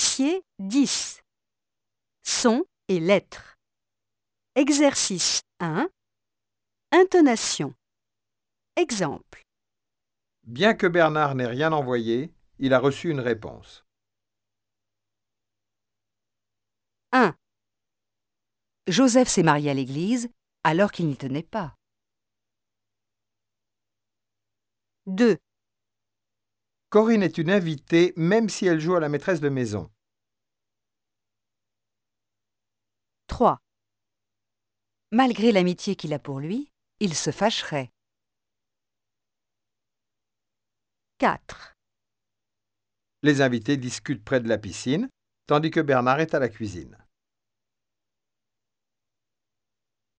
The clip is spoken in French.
Dossier 10. Sons et lettres. Exercice 1. Intonation. Exemple. Bien que Bernard n'ait rien envoyé, il a reçu une réponse. 1. Joseph s'est marié à l'église alors qu'il n'y tenait pas. 2. Corinne est une invitée même si elle joue à la maîtresse de maison. 3. Malgré l'amitié qu'il a pour lui, il se fâcherait. 4. Les invités discutent près de la piscine, tandis que Bernard est à la cuisine.